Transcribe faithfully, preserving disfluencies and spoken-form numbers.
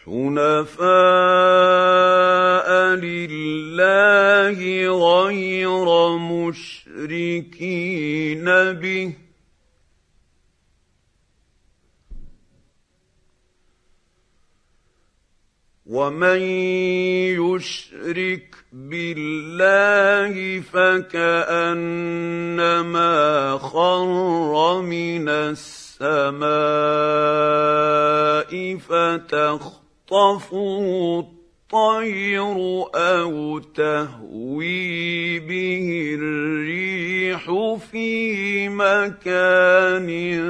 حنفاء لله غير مشركين به ومن يشرك بالله فكأنما خر من السماء فتخطفه الطير أو تهوي به الريح في مكان